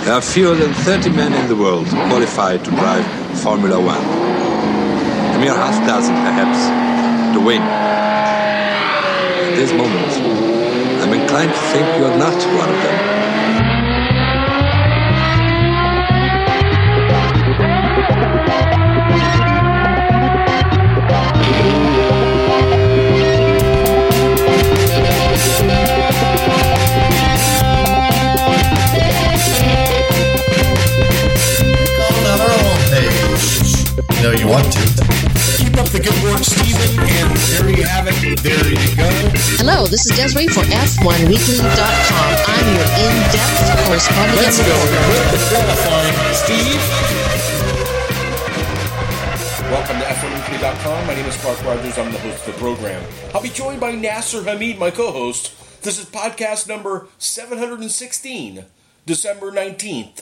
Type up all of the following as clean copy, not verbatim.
There are fewer than 30 men in the world qualified to drive Formula One. A mere half dozen, perhaps, to win. At this moment, I'm inclined to think you are not one of them. No, you want to. Keep up the good work, Stephen, and there you have it. There you go. Hello, this is Desiree for F1Weekly.com. I'm your in-depth correspondent. Let's go with the qualifying, Steve. Welcome to F1Weekly.com. My name is Clark Rogers. I'm the host of the program. I'll be joined by Nasser Hamid, my co-host. This is podcast number 716, December 19th,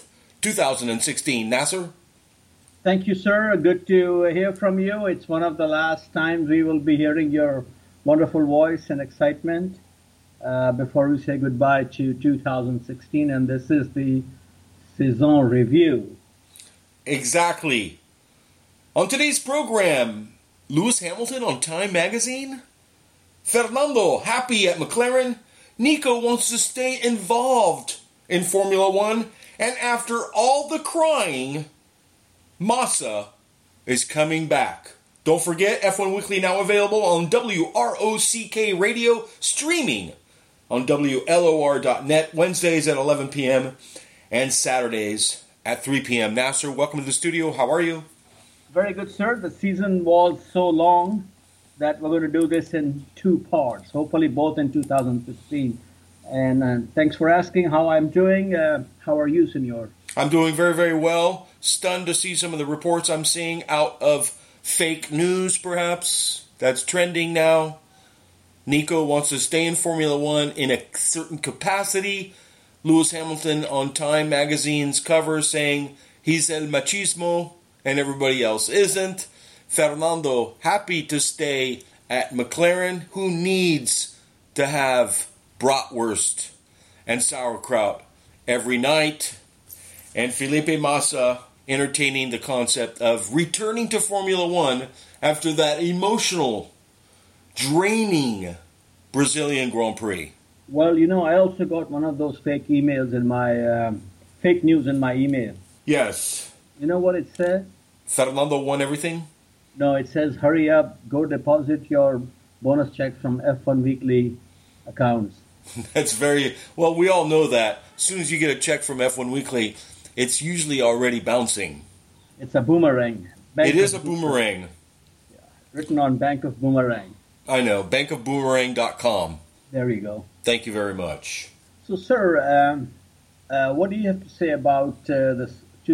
2016. Nasser? Thank you, sir. Good to hear from you. It's one of the last times we will be hearing your wonderful voice and excitement before we say goodbye to 2016. And this is the Saison Review. Exactly. On today's program, Lewis Hamilton on Time Magazine, Fernando happy at McLaren, Nico wants to stay involved in Formula One, and after all the crying, Massa is coming back. Don't forget, F1 Weekly now available on WROCK Radio, streaming on WLOR.net, Wednesdays at 11 p.m. and Saturdays at 3 p.m. Nasser, welcome to the studio. How are you? Very good, sir. The season was so long that we're going to do this in two parts, hopefully both in 2016. And thanks for asking how I'm doing. How are you, senor? I'm doing very, very well. Stunned to see some of the reports I'm seeing out of fake news, perhaps, that's trending now. Nico wants to stay in Formula One in a certain capacity. Lewis Hamilton on Time Magazine's cover saying he's el machismo and everybody else isn't. Fernando happy to stay at McLaren, who needs to have bratwurst and sauerkraut every night. And Felipe Massa entertaining the concept of returning to Formula One after that emotional, draining Brazilian Grand Prix. Well, I also got one of those fake emails in my, fake news in my email. Yes. You know what it said? Fernando won everything? No, it says, hurry up, go deposit your bonus checks from F1 Weekly accounts. That's very, well, we all know that. As soon as you get a check from F1 Weekly, it's usually already bouncing. It's a boomerang. It is a boomerang. Yeah, written on Bank of Boomerang. I know, bankofboomerang.com. There you go. Thank you very much. So, sir, what do you have to say about this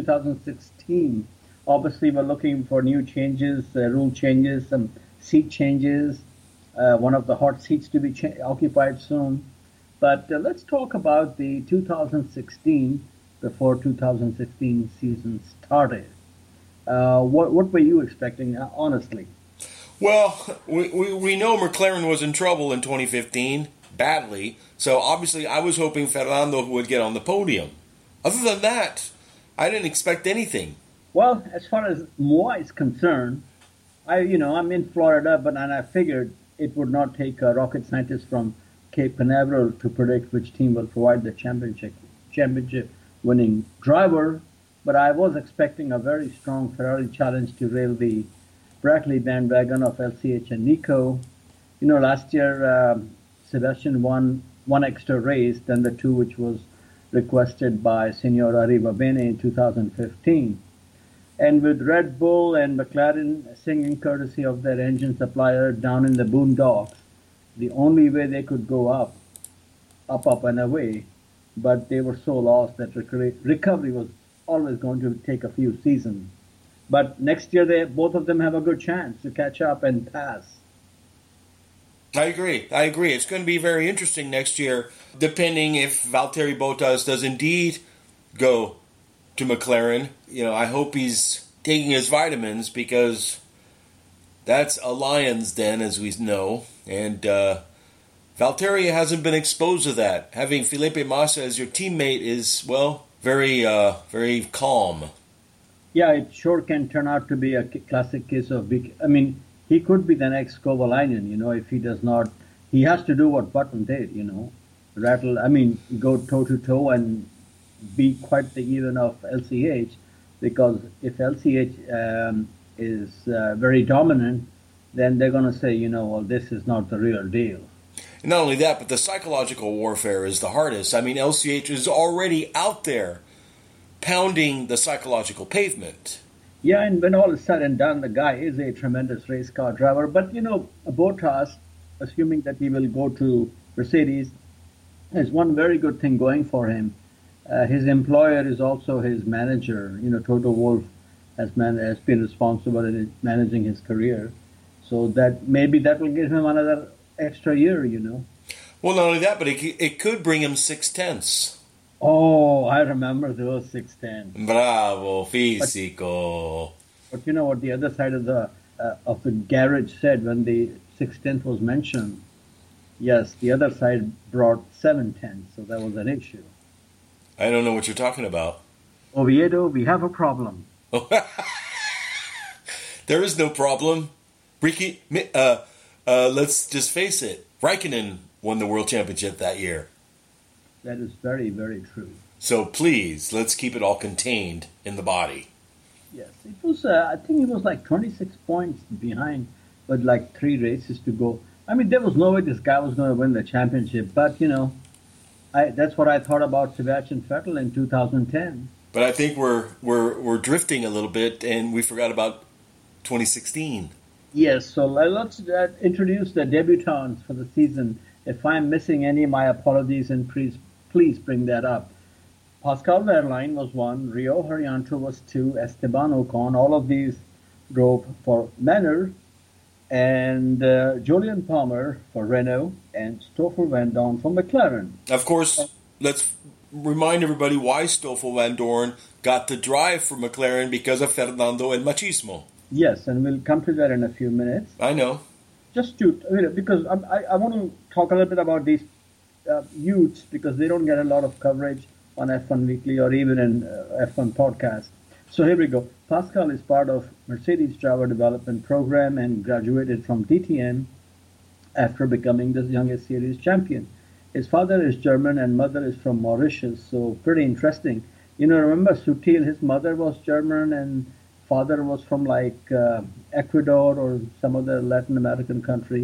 2016? Obviously, we're looking for new changes, rule changes, some seat changes. One of the hot seats to be occupied soon. But let's talk about the 2016, before 2016 season started. What were you expecting, honestly? Well, we know McLaren was in trouble in 2015, badly. So obviously I was hoping Fernando would get on the podium. Other than that, I didn't expect anything. Well, as far as moi is concerned, I'm in Florida, and I figured it would not take a rocket scientist from Cape Canaveral to predict which team will provide the championship-winning driver. But I was expecting a very strong Ferrari challenge to rail the Brackley bandwagon of LCH and Nico. Last year, Sebastian won one extra race than the two which was requested by Signor Arrivabene in 2015. And with Red Bull and McLaren singing courtesy of their engine supplier down in the boondocks, the only way they could go up and away, but they were so lost that recovery was always going to take a few seasons. But next year, both of them have a good chance to catch up and pass. I agree. It's going to be very interesting next year, depending if Valtteri Bottas does indeed go to McLaren. I hope he's taking his vitamins, because that's a lion's den, as we know. And Valtteri hasn't been exposed to that. Having Felipe Massa as your teammate is, well, very calm. Yeah, it sure can turn out to be a classic case of I mean, he could be the next Kovalainen, if he does not. He has to do what Button did, go toe-to-toe and be quite the even of LCH, because if LCH is very dominant, then they're going to say, well, this is not the real deal. And not only that, but the psychological warfare is the hardest. I mean, LCH is already out there pounding the psychological pavement. Yeah, and when all is said and done, the guy is a tremendous race car driver. But, Bottas, assuming that he will go to Mercedes, has one very good thing going for him. His employer is also his manager. Toto Wolff has been responsible in managing his career. So that maybe that will give him another extra year, Well, not only that, but it could bring him 6/10. Oh, I remember those 6/10. Bravo, fisico. But you know what the other side of the garage said when the 6/10 was mentioned? Yes, the other side brought 7/10, so that was an issue. I don't know what you're talking about. Oviedo, we have a problem. There is no problem. Ricky, let's just face it. Raikkonen won the World Championship that year. That is very, very true. So please, let's keep it all contained in the body. Yes, it was. I think it was like 26 points behind, with like 3 races to go. I mean, there was no way this guy was going to win the championship. But that's what I thought about Sebastian Vettel in 2010. But I think we're drifting a little bit, and we forgot about 2016. Yes, so let's introduce the debutants for the season. If I'm missing any, my apologies, and please bring that up. Pascal Wehrlein was 1, Rio Haryanto was 2, Esteban Ocon, all of these drove for Manor, and Jolyon Palmer for Renault, and Stoffel Vandoorne for McLaren. Of course, let's remind everybody why Stoffel Vandoorne got the drive for McLaren, because of Fernando and Machismo. Yes, and we'll come to that in a few minutes. I know. Just because I want to talk a little bit about these youths, because they don't get a lot of coverage on F1 Weekly or even in F1 podcast. So here we go. Pascal is part of Mercedes driver development program and graduated from DTM after becoming the youngest series champion. His father is German and mother is from Mauritius, so pretty interesting. Remember Sutil, his mother was German and father was from Ecuador or some other Latin American country.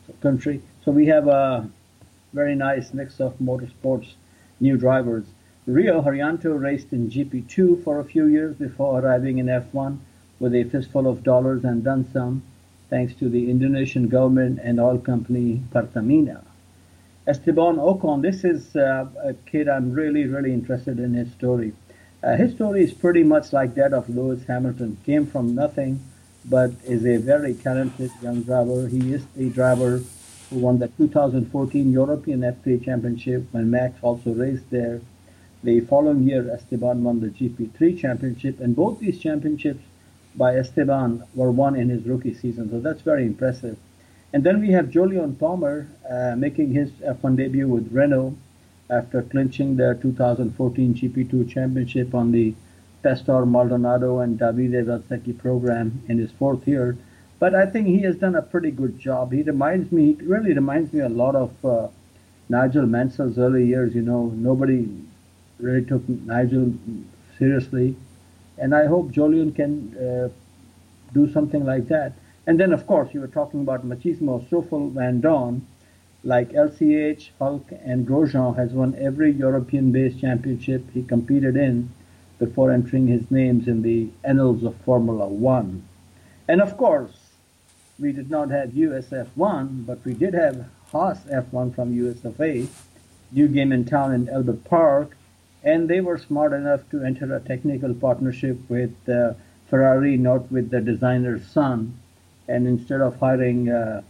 So we have a very nice mix of motorsports new drivers. Rio Haryanto raced in GP2 for a few years before arriving in F1 with a fistful of dollars and then some, thanks to the Indonesian government and oil company Pertamina. Esteban Ocon, this is a kid I'm really, really interested in his story. His story is pretty much like that of Lewis Hamilton. Came from nothing, but is a very talented young driver. He is the driver who won the 2014 European F3 Championship when Max also raced there. The following year, Esteban won the GP3 Championship, and both these championships by Esteban were won in his rookie season, so that's very impressive. And then we have Jolyon Palmer making his F1 debut with Renault after clinching the 2014 GP2 Championship on the Pastor Maldonado and Davide Valsecchi program in his 4th year. But I think he has done a pretty good job. He really reminds me a lot of Nigel Mansell's early years. Nobody really took Nigel seriously. And I hope Jolyon can do something like that. And then, of course, you were talking about Machismo. Stoffel Vandoorne, like LCH, Hulk, and Grosjean, has won every European-based championship he competed in before entering his names in the annals of Formula One. And, of course, we did not have USF1, but we did have Haas F1 from USFA, new game in town in Albert Park, and they were smart enough to enter a technical partnership with Ferrari, not with the designer's son. And instead of hiring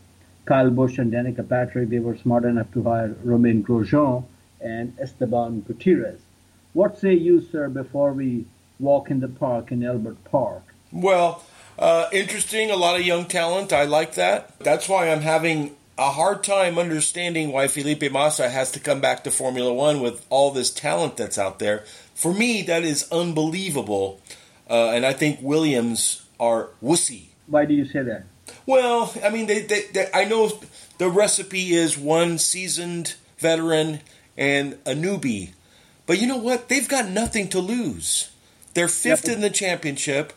Kyle Busch and Danica Patrick, they were smart enough to hire Romain Grosjean and Esteban Gutierrez. What say you, sir, before we walk in the park in Albert Park? Well, interesting, a lot of young talent. I like that. That's why I'm having a hard time understanding why Felipe Massa has to come back to Formula One with all this talent that's out there. For me, that is unbelievable. And I think Williams are wussy. Why do you say that? Well, I mean, I know the recipe is one seasoned veteran and a newbie. But you know what? They've got nothing to lose. They're fifth in the championship.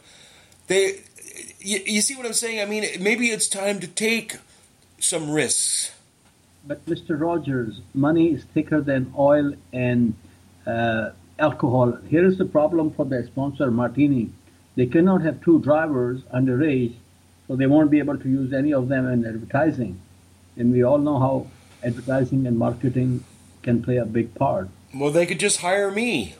You see what I'm saying? I mean, maybe it's time to take some risks. But Mr. Rogers, money is thicker than oil and alcohol. Here is the problem for the sponsor, Martini. They cannot have two drivers underage, so they won't be able to use any of them in advertising. And we all know how advertising and marketing can play a big part. Well, they could just hire me.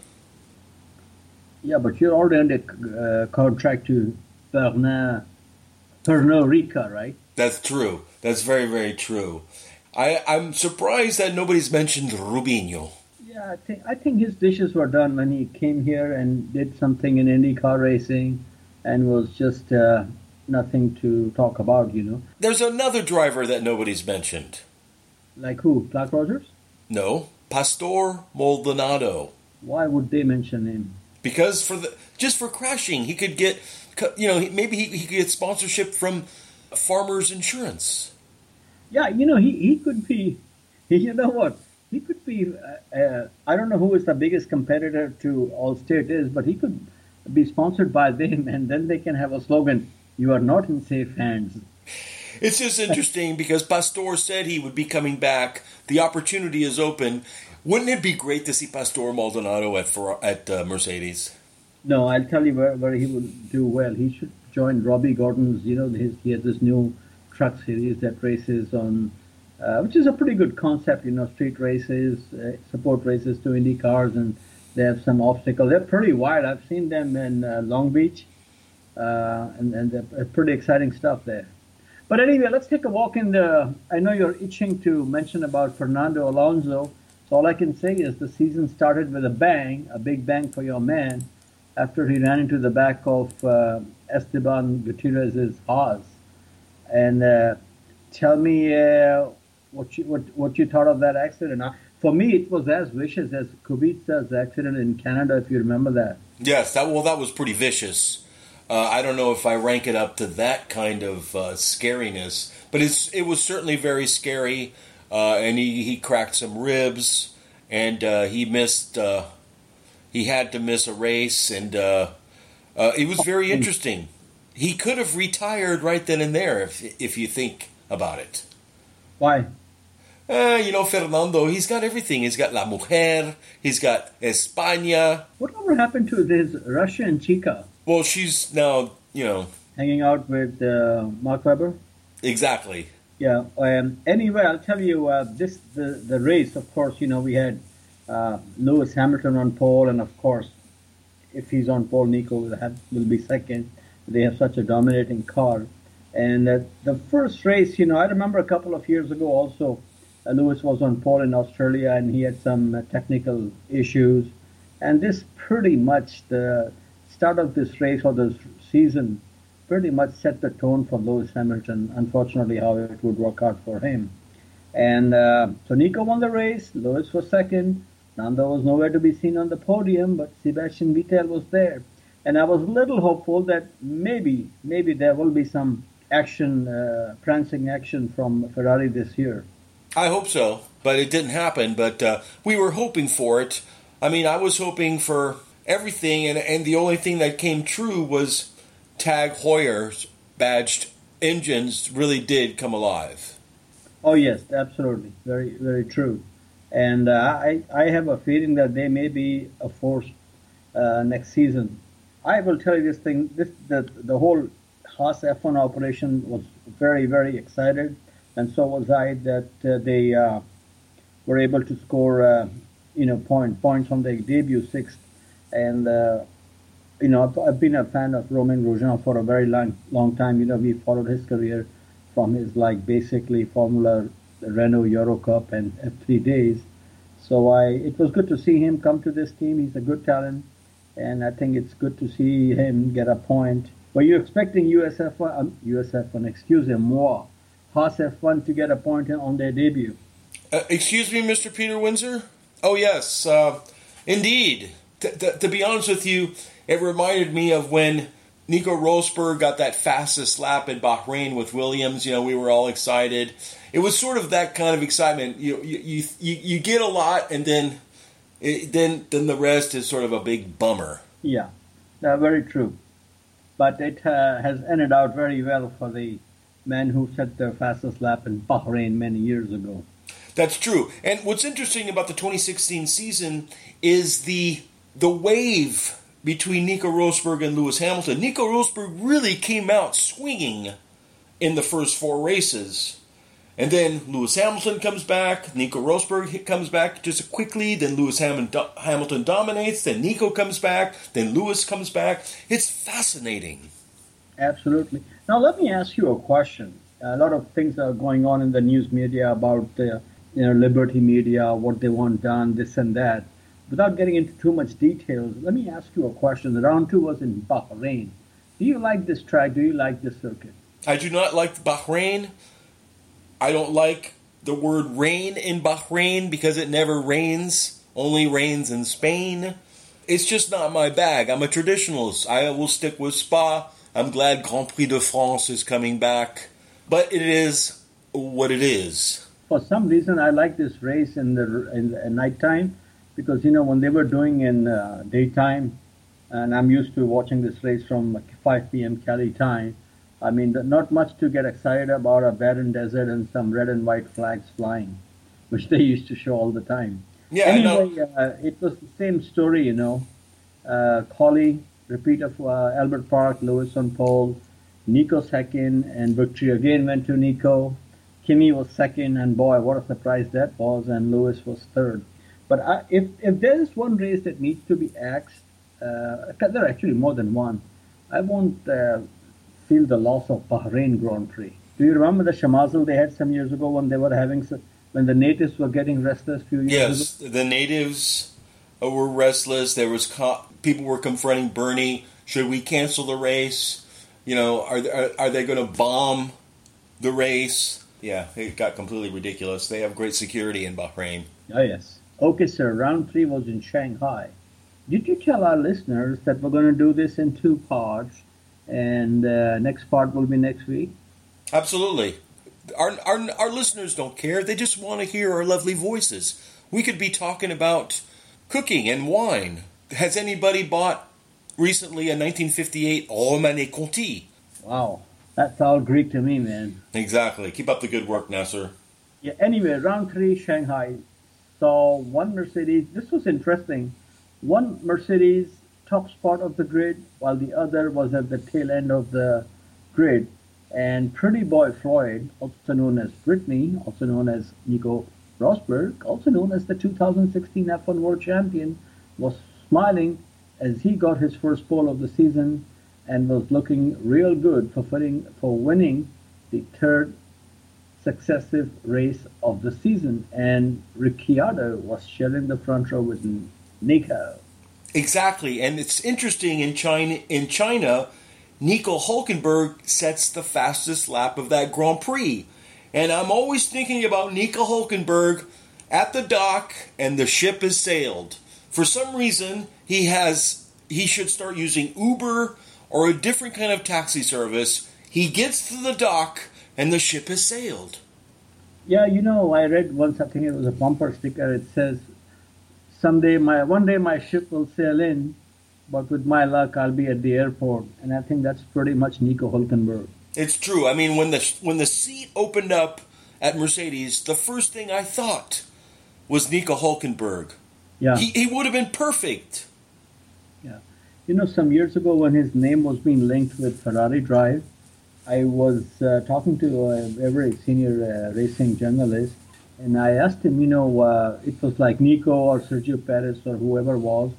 Yeah, but you're already under contract to Pernod Ricard, right? That's true. That's very, very true. I'm surprised that nobody's mentioned Rubinho. Yeah, I think his dishes were done when he came here and did something in IndyCar racing and was just nothing to talk about, you know. There's another driver that nobody's mentioned. Like who? Clark Rogers? No, Pastor Maldonado. Why would they mention him? Because just for crashing, he could get, maybe he could get sponsorship from Farmers Insurance. Yeah, he could be, you know what? He could be, I don't know who is the biggest competitor to Allstate is, but he could be sponsored by them, and then they can have a slogan, "You are not in safe hands." It's just interesting because Pastor said he would be coming back. The opportunity is open. Wouldn't it be great to see Pastor Maldonado at Mercedes? No, I'll tell you where he would do well. He should join Robbie Gordon's, he has this new truck series that races on, which is a pretty good concept, street races, support races to Indy cars, and they have some obstacles. They're pretty wild. I've seen them in Long Beach, and they're pretty exciting stuff there. But anyway, let's take a walk I know you're itching to mention about Fernando Alonso. So all I can say is the season started with a big bang for your man, after he ran into the back of Esteban Gutierrez's Haas. And tell me what you thought of that accident. For me, it was as vicious as Kubica's accident in Canada, if you remember that. Yes, that was pretty vicious. I don't know if I rank it up to that kind of scariness, but it was certainly very scary. And he cracked some ribs, and he missed. He had to miss a race, and it was very interesting. He could have retired right then and there if you think about it. Why? Fernando, he's got everything. He's got La Mujer. He's got España. Whatever happened to this Russian chica? Well, she's now, hanging out with Mark Webber? Exactly. Yeah. Anyway, I'll tell you, the race, of course, we had Lewis Hamilton on pole, and of course, if he's on pole, Nico will be second. They have such a dominating car. And the first race, I remember a couple of years ago also, Lewis was on pole in Australia, and he had some technical issues. And this pretty much, the start of this race or this season, pretty much set the tone for Lewis Hamilton, unfortunately, how it would work out for him. And so Nico won the race, Lewis was second, Nando was nowhere to be seen on the podium, but Sebastian Vettel was there. And I was a little hopeful that maybe there will be some action, prancing action from Ferrari this year. I hope so, but it didn't happen, but we were hoping for it. I mean, I was hoping for everything, and the only thing that came true was Tag Heuer's badged engines really did come alive. Oh, yes, absolutely. Very, very true. And I have a feeling that they may be a force next season. I will tell you this thing, the whole Haas F1 operation was very, very excited, and so was I, that they were able to score, points on their debut, sixth. And, I've been a fan of Romain Grosjean for a very long time. We followed his career from his, basically Formula Renault Euro Cup and F3 days. So it was good to see him come to this team. He's a good talent, and I think it's good to see him get a point. Were you expecting USF1, excuse me, more Haas F1 to get a point on their debut. Excuse me, Mr. Peter Windsor? Oh, yes. Indeed. To be honest with you, it reminded me of when Nico Rosberg got that fastest lap in Bahrain with Williams. You know, we were all excited. It was sort of that kind of excitement. You get a lot, and then the rest is sort of a big bummer. Yeah, very true. But it has ended out very well for the men who set their fastest lap in Bahrain many years ago. That's true. And what's interesting about the 2016 season is the wave between Nico Rosberg and Lewis Hamilton. Nico Rosberg really came out swinging in the first 4 races. And then Lewis Hamilton comes back, Nico Rosberg comes back just quickly, then Lewis Hamilton dominates, then Nico comes back, then Lewis comes back. It's fascinating. Absolutely. Now let me ask you a question. A lot of things are going on in the news media about Liberty Media, what they want done, this and that. Without getting into too much details, let me ask you a question. The round 2 was in Bahrain. Do you like this track? Do you like this circuit? I do not like Bahrain. I don't like the word rain in Bahrain because it never rains. Only rains in Spain. It's just not my bag. I'm a traditionalist. I will stick with Spa. I'm glad Grand Prix de France is coming back. But it is what it is. For some reason, I like this race in the nighttime because, when they were doing in daytime, and I'm used to watching this race from 5 p.m. Cali time, I mean, not much to get excited about a barren desert and some red and white flags flying, which they used to show all the time. Yeah, anyway, it was the same story, Collie, repeat of Albert Park, Lewis on pole, Nico second, and victory again went to Nico. Kimi was second, and boy, what a surprise that was, and Lewis was third. But if there is one race that needs to be axed, there are actually more than one, I won't feel the loss of Bahrain Grand Prix. Do you remember the shamazel they had some years ago when they were when the natives were getting restless a few years ago? Yes, the natives were restless. There was people were confronting Bernie. Should we cancel the race? Are they going to bomb the race? Yeah, it got completely ridiculous. They have great security in Bahrain. Oh, yes. Okay, sir. Round 3 was in Shanghai. Did you tell our listeners that we're going to do this in 2 parts, and next part will be next week? Absolutely. Our listeners don't care. They just want to hear our lovely voices. We could be talking about cooking and wine. Has anybody bought recently a 1958 Romanée Conti? Wow. That's all Greek to me, man. Exactly. Keep up the good work, Nasser. Yeah. Anyway, round 3, Shanghai saw one Mercedes. This was interesting. One Mercedes top spot of the grid, while the other was at the tail end of the grid. And Pretty Boy Floyd, also known as Brittany, also known as Nico Rosberg, also known as the 2016 F1 World Champion, was smiling as he got his first pole of the season and was looking real good for winning the 3rd successive race of the season. And Ricciardo was sharing the front row with Nico. Exactly, and it's interesting in China, Nico Hülkenberg sets the fastest lap of that Grand Prix. And I'm always thinking about Nico Hülkenberg at the dock and the ship has sailed. For some reason, he should start using Uber or a different kind of taxi service. He gets to the dock and the ship has sailed. Yeah, I read once, I think it was a bumper sticker, it says, one day my ship will sail in, but with my luck, I'll be at the airport. And I think that's pretty much Nico Hülkenberg. It's true. I mean, when the seat opened up at Mercedes, the first thing I thought was Nico Hülkenberg. Yeah. He would have been perfect. Yeah. Some years ago when his name was being linked with Ferrari Drive, I was talking to a very senior racing journalist, and I asked him, it was like Nico or Sergio Perez or whoever was,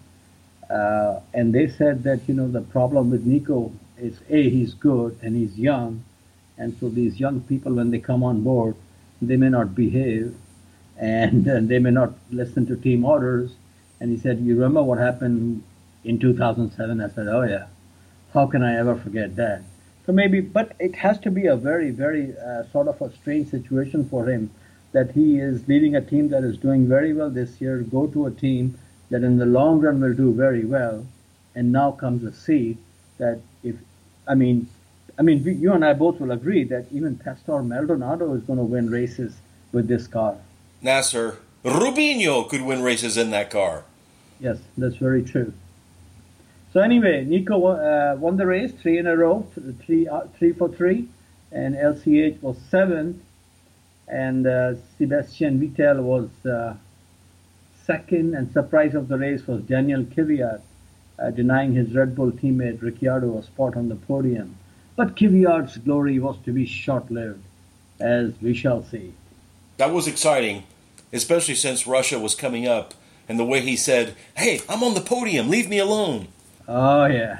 and they said that, the problem with Nico is, A, he's good and he's young, and so these young people, when they come on board, they may not behave, and they may not listen to team orders. And he said, you remember what happened in 2007? I said, oh yeah, how can I ever forget that? So maybe, but it has to be a very, very sort of a strange situation for him that he is leading a team that is doing very well this year, go to a team that in the long run will do very well, and now comes a seed that if, I mean, you and I both will agree that even Pastor Maldonado is going to win races with this car. Nasser, Rubinho could win races in that car. Yes, that's very true. So anyway, Nico won the race 3 in a row, 3 for 3, and LCH was 7th, and Sebastian Vettel was 2nd, and surprise of the race was Daniel Kvyat, denying his Red Bull teammate Ricciardo a spot on the podium. But Kvyat's glory was to be short-lived, as we shall see. That was exciting, especially since Russia was coming up, and the way he said, "Hey, I'm on the podium, leave me alone." Oh yeah.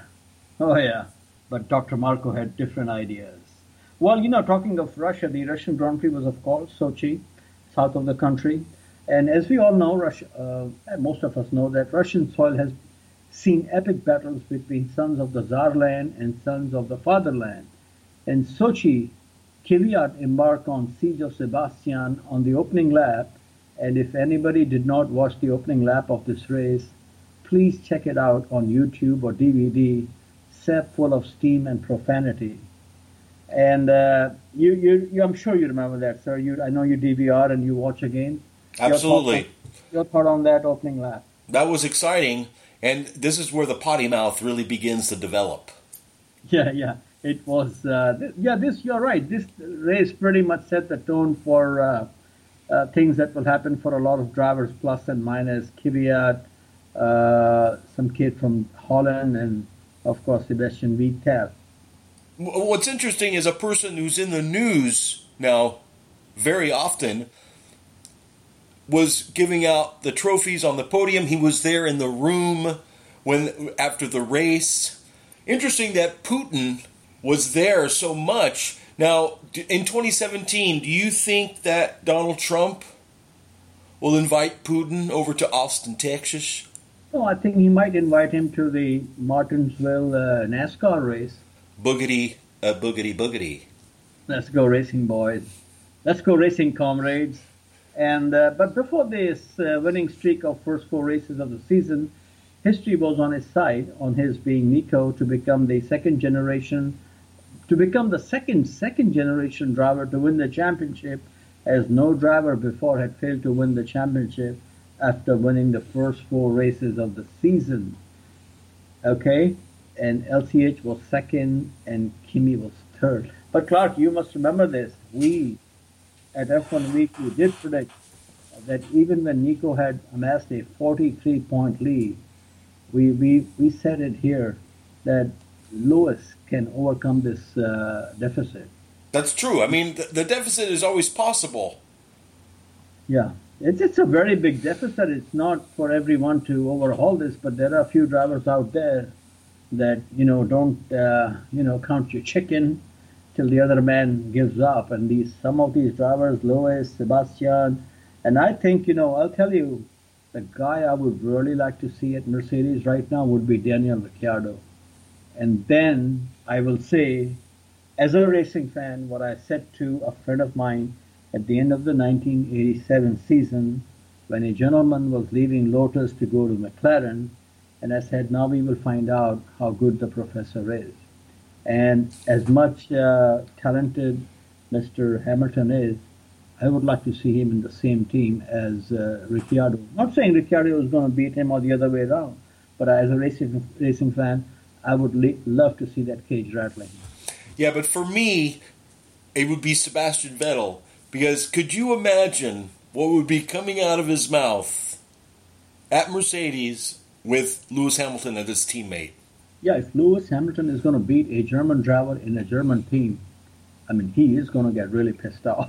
But Dr. Marko had different ideas. Well, talking of Russia, the Russian Grand Prix was, of course, Sochi, south of the country. And as we all know, most of us know that Russian soil has seen epic battles between sons of the Tsarland and sons of the fatherland. In Sochi, Kvyat embarked on Siege of Sebastian on the opening lap. And if anybody did not watch the opening lap of this race, please check it out on YouTube or DVD, sap full of steam and profanity. And I'm sure you remember that, sir. I know you DVR and you watch again. Absolutely. Your thought on that opening lap? That was exciting, and this is where the potty mouth really begins to develop. Yeah. It was, you're right. This race pretty much set the tone for things that will happen for a lot of drivers, plus and minus. Kvyat, some kid from Holland, and of course Sebastian Vettel. What's interesting is a person who's in the news now very often was giving out the trophies on the podium. He was there in the room after the race. Interesting that Putin was there so much. Now, in 2017, do you think that Donald Trump will invite Putin over to Austin, Texas? Oh, I think he might invite him to the Martinsville NASCAR race. Boogity, boogity, boogity. Let's go racing, boys. Let's go racing, comrades. And but before this winning streak of first 4 races of the season, history was on his side, on his being Nico to become the second generation driver to win the championship, as no driver before had failed to win the championship after winning the first 4 races of the season. Okay? And LCH was 2nd and Kimi was 3rd. But Clark, you must remember this. We at F1 Weekly did predict that even when Nico had amassed a 43-point lead, we said it here that Lewis can overcome this deficit. That's true. I mean, the deficit is always possible. Yeah. It's a very big deficit. It's not for everyone to overhaul this, but there are a few drivers out there that, don't, count your chicken till the other man gives up. And some of these drivers, Lewis, Sebastian, and I think, I'll tell you, the guy I would really like to see at Mercedes right now would be Daniel Ricciardo. And then I will say, as a racing fan, what I said to a friend of mine at the end of the 1987 season, when a gentleman was leaving Lotus to go to McLaren, and I said, now we will find out how good the professor is. And as much talented Mr. Hamilton is, I would like to see him in the same team as Ricciardo. Not saying Ricciardo is going to beat him or the other way around, but as a racing fan, I would love to see that cage rattling. Yeah, but for me, it would be Sebastian Vettel, because could you imagine what would be coming out of his mouth at Mercedes with Lewis Hamilton as his teammate? Yeah, if Lewis Hamilton is going to beat a German driver in a German team, I mean, he is going to get really pissed off.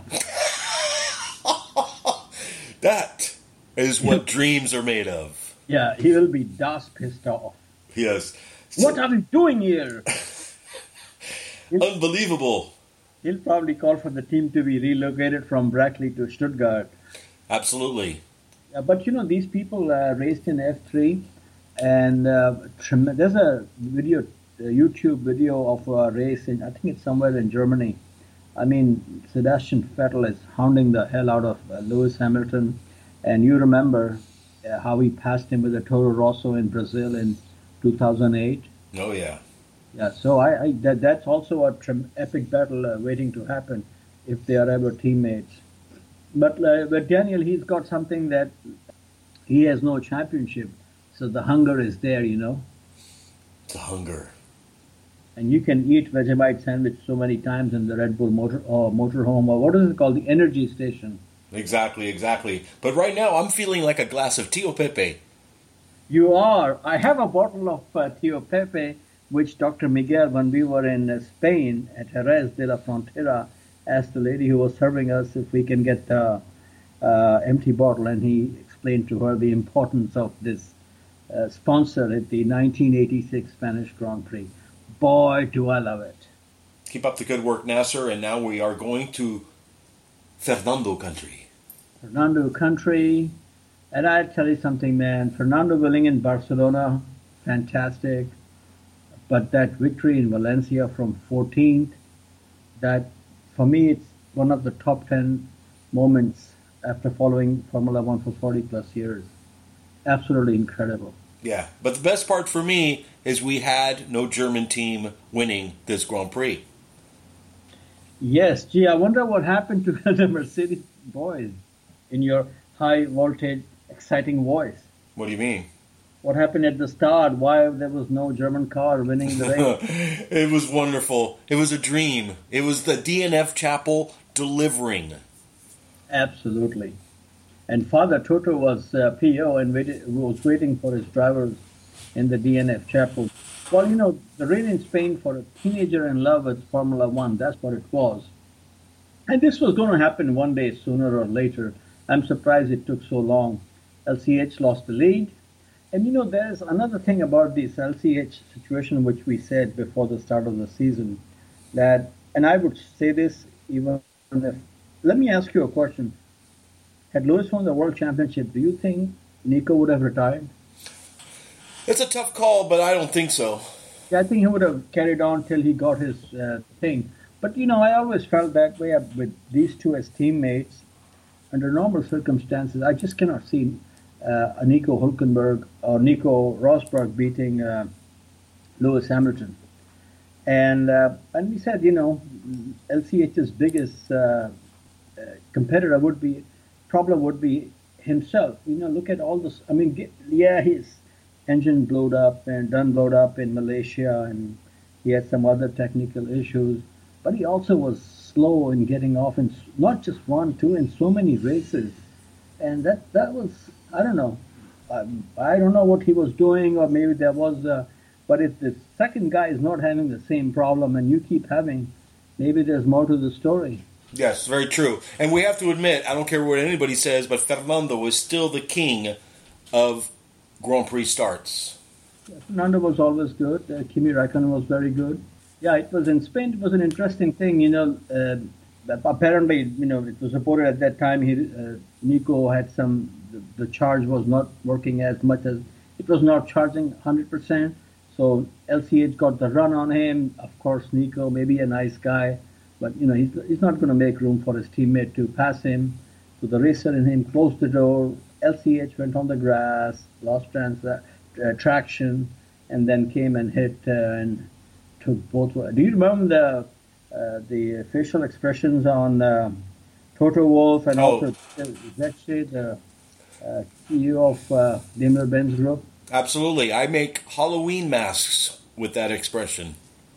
That is what dreams are made of. Yeah, he will be das pissed off. Yes. What are we doing here? Unbelievable. He'll probably call for the team to be relocated from Brackley to Stuttgart. Absolutely. But these people raced in F3, and there's a video a YouTube video of a race in, I think it's somewhere in Germany. I mean, Sebastian Vettel is hounding the hell out of Lewis Hamilton. And you remember how he passed him with a Toro Rosso in Brazil in 2008? Oh, yeah. Yeah, so that's also a epic battle waiting to happen if they are ever teammates. But Daniel, he's got something that he has no championship. So the hunger is there, you know. The hunger. And you can eat Vegemite sandwich so many times in the Red Bull motorhome, or what is it called, the energy station. Exactly. But right now, I'm feeling like a glass of Tio Pepe. You are. I have a bottle of Tio Pepe, which Dr. Miguel, when we were in Spain at Jerez de la Frontera, asked the lady who was serving us if we can get the empty bottle, and he explained to her the importance of this sponsor at the 1986 Spanish Grand Prix. Boy, do I love it. Keep up the good work, Nasser, and now we are going to Fernando country. Fernando country, and I tell you something, man. Fernando winning in Barcelona, fantastic. But that victory in Valencia from 14th, that for me it's one of the top 10 moments after following Formula One for 40 plus years. Absolutely incredible. Yeah, but the best part for me is we had no German team winning this Grand Prix. Yes, gee, I wonder what happened to the Mercedes boys in your high voltage, exciting voice. What do you mean? What happened at the start? Why there was no German car winning the race? It was wonderful. It was a dream. It was the DNF chapel delivering. Absolutely. And Father Toto was PO and was waiting for his drivers in the DNF chapel. Well, you know, the rain in Spain for a teenager in love with Formula One, that's what it was. And this was going to happen one day sooner or later. I'm surprised it took so long. LCH lost the lead. And you know, there's another thing about this LCH situation which we said before the start of the season, that, and I would say this even if, let me ask you a question. Had Lewis won the World Championship, do you think Nico would have retired? It's a tough call, but I don't think so. Yeah, I think he would have carried on till he got his thing. But, you know, I always felt that way with these two as teammates. Under normal circumstances, I just cannot see a Nico Hülkenberg or Nico Rosberg beating Lewis Hamilton. And we said, you know, LCH's biggest competitor problem would be himself. You know, look at all this. I mean, yeah, his engine blowed up in Malaysia, and he had some other technical issues. But he also was slow in getting off in not just one, two, in so many races. And that was, I don't know. I don't know what he was doing, or maybe there was but if the second guy is not having the same problem and you keep having, maybe there's more to the story. Yes, very true. And we have to admit, I don't care what anybody says, but Fernando is still the king of Grand Prix starts. Yeah, Fernando was always good. Kimi Räikkönen was very good. Yeah, it was in Spain. It was an interesting thing, you know. Apparently, you know, it was reported at that time Nico had the charge was not working as much as, it was not charging 100%. So LCH got the run on him. Of course, Nico, maybe a nice guy, but, you know, he's not going to make room for his teammate to pass him. So the racer in him closed the door. LCH went on the grass, lost traction, and then came and hit and took both. Do you remember the facial expressions on Toto Wolff and also Zetsche, the CEO of Daimler-Benz Group? Absolutely. I make Halloween masks with that expression.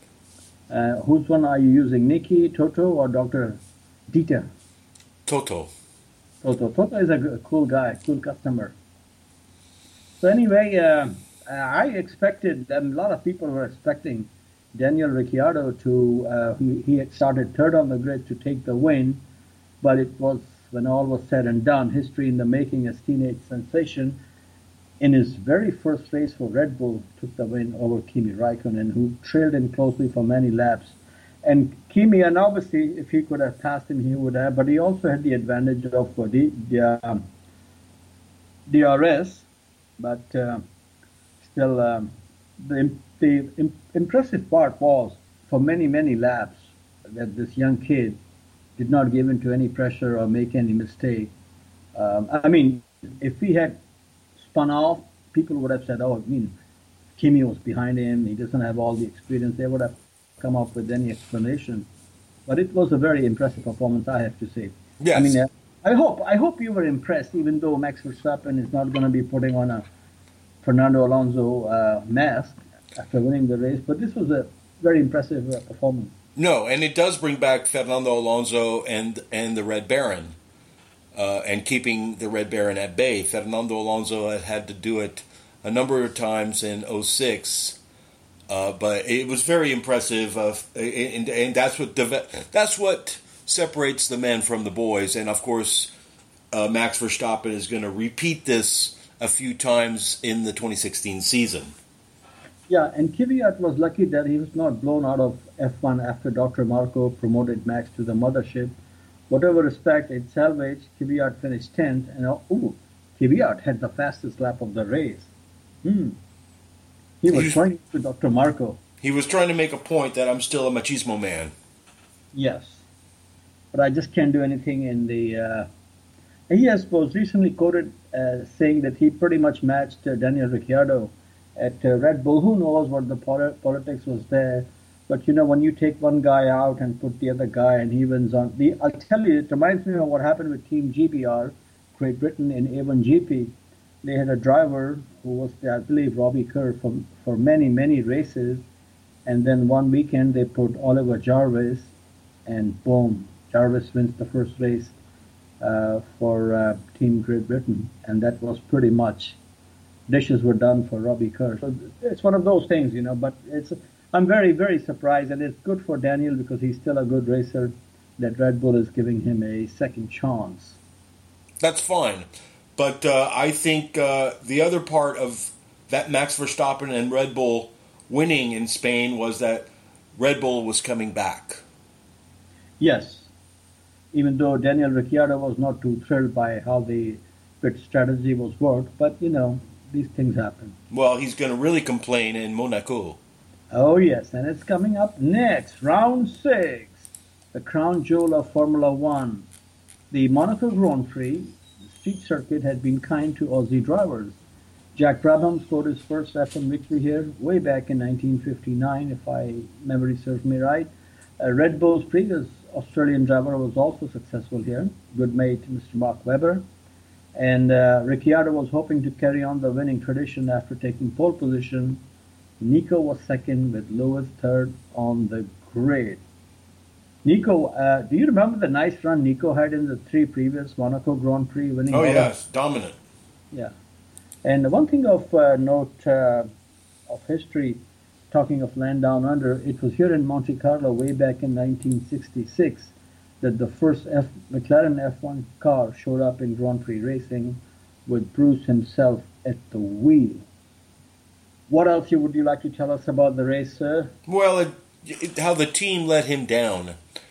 Whose one are you using, Nicky, Toto, or Dr. Dieter? Toto. Toto is a cool guy, cool customer. So anyway, I expected, and a lot of people were expecting Daniel Ricciardo he had started third on the grid to take the win, but it was, when all was said and done, history in the making, as teenage sensation. In his very first race for Red Bull, took the win over Kimi Räikkönen, who trailed him closely for many laps. And Kimi, and obviously, if he could have passed him, he would have, but he also had the advantage of the DRS, but still, the impressive part was, for many, many laps, that this young kid did not give in to any pressure or make any mistake. I mean, if he had spun off, people would have said, oh, I mean, Kimi was behind him, he doesn't have all the experience. They would have come up with any explanation. But it was a very impressive performance, I have to say. Yes. I mean, I hope you were impressed, even though Max Verstappen is not going to be putting on a Fernando Alonso mask after winning the race. But this was a very impressive performance. No, and it does bring back Fernando Alonso and the Red Baron, and keeping the Red Baron at bay. Fernando Alonso had to do it a number of times in 2006, but it was very impressive, and that's what separates the men from the boys. And of course, Max Verstappen is going to repeat this a few times in the 2016 season. Yeah, and Kvyat was lucky that he was not blown out of F1 after Dr. Marko promoted Max to the mothership. Whatever respect it salvaged, Kvyat finished 10th, and Kvyat had the fastest lap of the race. He was pointing to Dr. Marko. He was trying to make a point that I'm still a machismo man. Yes, but I just can't do anything in the... he was recently quoted saying that he pretty much matched Daniel Ricciardo at Red Bull. Who knows what the politics was there? But, you know, when you take one guy out and put the other guy and he wins on... I'll tell you, it reminds me of what happened with Team GBR, Great Britain, in A1GP. They had a driver who was, I believe, Robbie Kerr for many, many races. And then one weekend they put Oliver Jarvis, and boom, Jarvis wins the first race for Team Great Britain. And that was pretty much... dishes were done for Robbie Kerr. So it's one of those things, you know, but I'm very, very surprised, and it's good for Daniel because he's still a good racer, that Red Bull is giving him a second chance. That's fine. But I think the other part of that Max Verstappen and Red Bull winning in Spain was that Red Bull was coming back. Yes, even though Daniel Ricciardo was not too thrilled by how the pit strategy was worked, but, you know, these things happen. Well, he's going to really complain in Monaco. Oh, yes, and it's coming up next, round 6, the crown jewel of Formula One. The Monaco Grand Prix, the street circuit, had been kind to Aussie drivers. Jack Brabham scored his first F1 victory here way back in 1959, if my memory serves me right. Red Bull's previous Australian driver was also successful here, good mate Mr. Mark Webber. And Ricciardo was hoping to carry on the winning tradition after taking pole position. Nico was second with Lewis third on the grid. Nico, do you remember the nice run Nico had in the 3 previous Monaco Grand Prix winning? Oh, yes, dominant. Yeah. And one thing of note of history, talking of Land Down Under, it was here in Monte Carlo way back in 1966 that the first McLaren F1 car showed up in Grand Prix racing with Bruce himself at the wheel. What else would you like to tell us about the race, sir? Well, how the team let him down.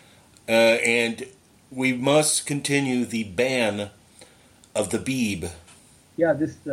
And we must continue the ban of the Beeb. Yeah,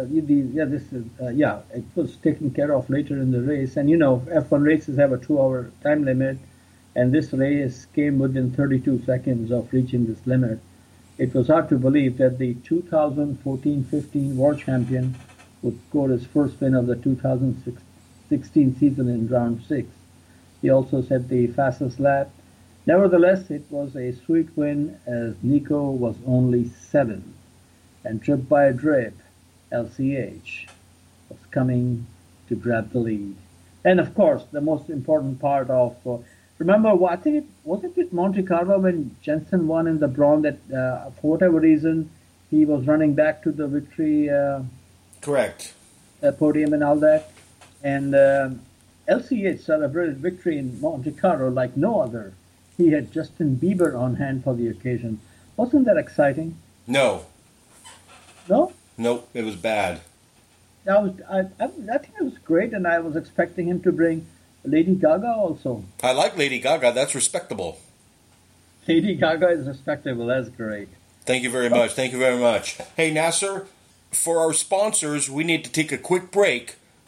it was taken care of later in the race. And, you know, F1 races have a 2-hour time limit. And this race came within 32 seconds of reaching this limit. It was hard to believe that the 2014-15 world champion would score his first win of the 2016 season in round 6. He also set the fastest lap. Nevertheless, it was a sweet win as Nico was only 7th. And trip by drip, LCH was coming to grab the lead. And of course, the most important part of... remember, I think wasn't it Monte Carlo when Jensen won in the Brawn that for whatever reason he was running back to the victory correct podium and all that, and LCH celebrated victory in Monte Carlo like no other. He had Justin Bieber on hand for the occasion. Wasn't that exciting? No. No? Nope, it was bad. I think it was great, and I was expecting him to bring Lady Gaga also. I like Lady Gaga. That's respectable. Lady Gaga is respectable. That's great. Thank you very much. Thank you very much. Hey, Nasser, for our sponsors, we need to take a quick break.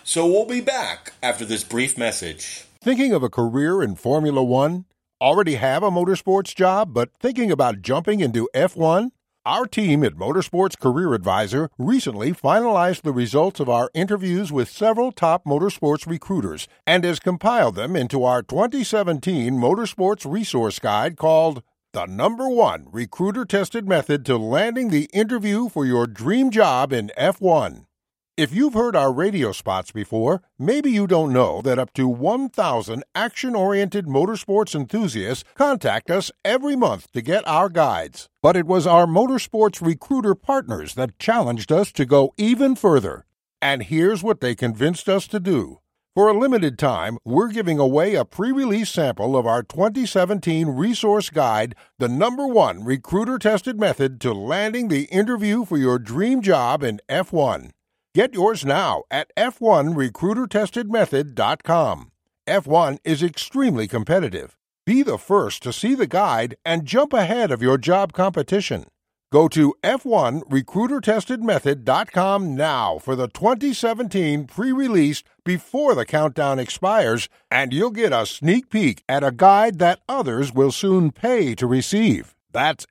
So we'll be back after this brief message. Thinking of a career in Formula One? Already have a motorsports job, but thinking about jumping into F1? Our team at Motorsports Career Advisor recently finalized the results of our interviews with several top motorsports recruiters and has compiled them into our 2017 Motorsports Resource Guide called The #1 Recruiter-Tested Method to Landing the Interview for Your Dream Job in F1. If you've heard our radio spots before, maybe you don't know that up to 1,000 action-oriented motorsports enthusiasts contact us every month to get our guides. But it was our motorsports recruiter partners that challenged us to go even further. And here's what they convinced us to do. For a limited time, we're giving away a pre-release sample of our 2017 resource guide, The #1 Recruiter-Tested Method to Landing the Interview for Your Dream Job in F1. Get yours now at f1recruitertestedmethod.com. F1 is extremely competitive. Be the first to see the guide and jump ahead of your job competition. Go to f1recruitertestedmethod.com now for the 2017 pre-released before the countdown expires, and you'll get a sneak peek at a guide that others will soon pay to receive. That's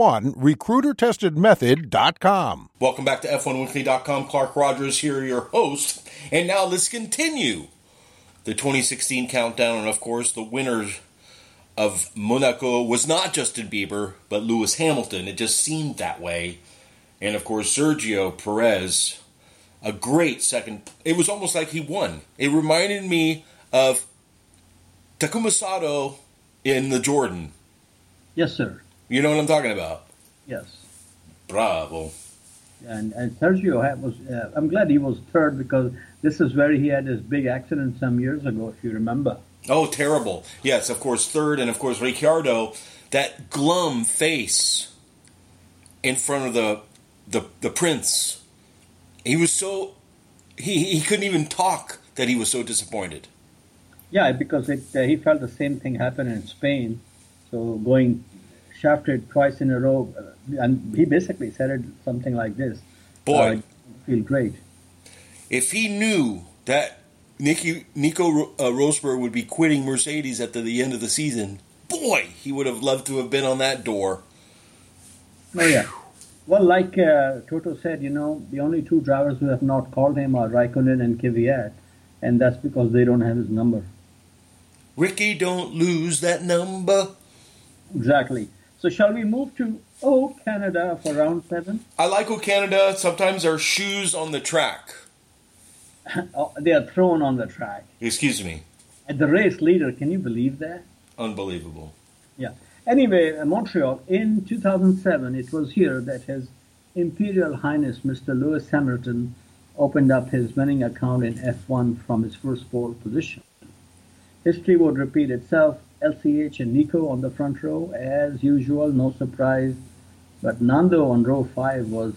f1recruitertestedmethod.com. Welcome back to F1Weekly.com. Clark Rogers here, your host. And now let's continue the 2016 countdown. And of course, the winner of Monaco was not Justin Bieber, but Lewis Hamilton. It just seemed that way. And of course, Sergio Perez, a great second. It was almost like he won. It reminded me of Takuma Sato in the Jordan. Yes, sir. You know what I'm talking about? Yes. Bravo. And Sergio was, I'm glad he was third because this is where he had his big accident some years ago, if you remember. Oh, terrible. Yes, of course, third. And of course, Ricciardo, that glum face in front of the prince. He was so, he couldn't even talk that he was so disappointed. Yeah, because he felt the same thing happen in Spain. So going shafted twice in a row, and he basically said it something like this. Boy, feel great. If he knew that Nico Rosberg would be quitting Mercedes at the end of the season, boy, he would have loved to have been on that door. Oh, yeah. Well, like Toto said, the only two drivers who have not called him are Raikkonen and Kvyat, and that's because they don't have his number. Ricky, don't lose that number. Exactly. So shall we move to Canada for round 7? I like Canada. Sometimes there are shoes on the track. They are thrown on the track. Excuse me. At the race leader, can you believe that? Unbelievable. Yeah. Anyway, Montreal, in 2007, it was here that His Imperial Highness Mr. Lewis Hamilton opened up his winning account in F1 from his first pole position. History would repeat itself. LCH and Nico on the front row, as usual, no surprise. But Nando on row 5 was